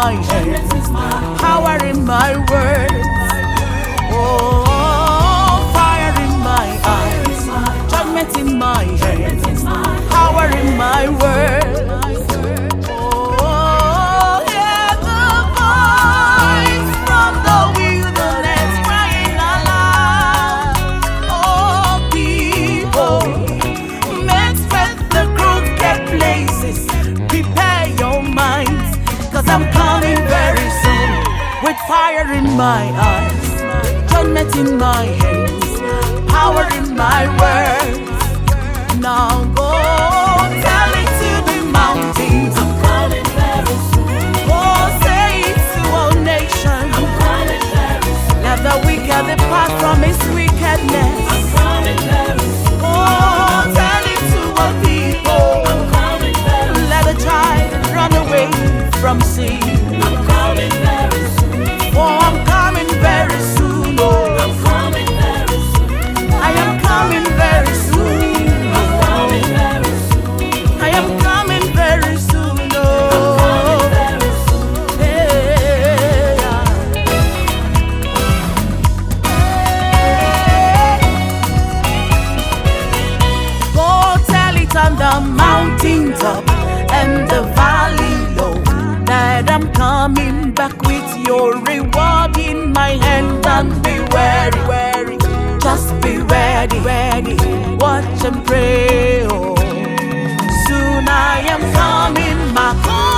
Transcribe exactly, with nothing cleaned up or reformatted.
my hands, power in my words. Oh, fire in my eyes, judgment in my hands, power in my words. Oh, hear the voice from the wilderness crying aloud. Oh, people, make strength the crooked places. Prepare your minds, 'cause I'm coming very soon with fire in my eyes, judgment in my hands, power in my words. Now go tell it to the mountains, I'm coming very soon. Go say it to all nations, I'm coming very soon. Let the wicked depart from his wickedness, I'm coming very soon. Go tell it to all people, I'm coming very soon. Let the child run away from sin, I'm coming very soon. Oh, I'm coming very soon. Oh, I'm coming very soon. I am coming very soon. I'm coming very soon. I am coming very soon. Oh, I'm coming very soon. Hey, yeah. Go tell it on the mountaintop and the valley low that I'm coming back with your reward in my hand. And be wary, wary, just be ready, ready, watch and pray. Oh, soon I am coming back home.